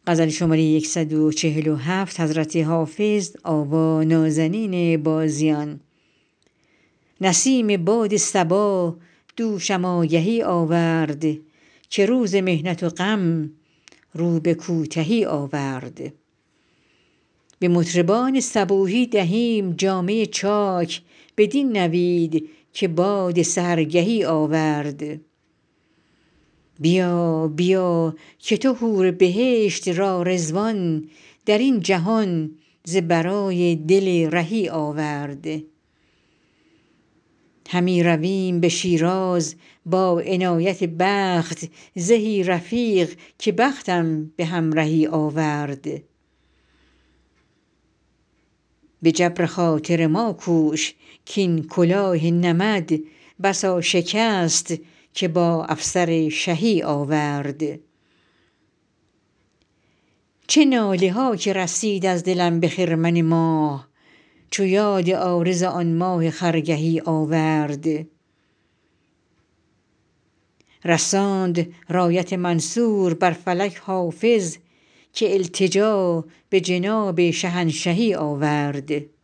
نسیم باد صبا دوشم آگهی آورد که روز محنت و غم رو به کوتهی آورد به مطربان صبوحی دهیم جامه چاک بدین نوید که باد سحرگهی آورد بیا بیا که تو حور بهشت را رضوان در این جهان ز برای دل رهی آورد همی رویم به شیراز با عنایت بخت زهی رفیق که بختم به همرهی آورد به جبر خاطر ما کوش کاین کلاه نمد بسا شکست که با افسر شهی آورد چه ناله ها که رسید از دلم به خرمن ماه چو یاد عارض آن ماه خرگهی آورد رساند رایت منصور بر فلک حافظ که التجا به جناب شهنشهی آورد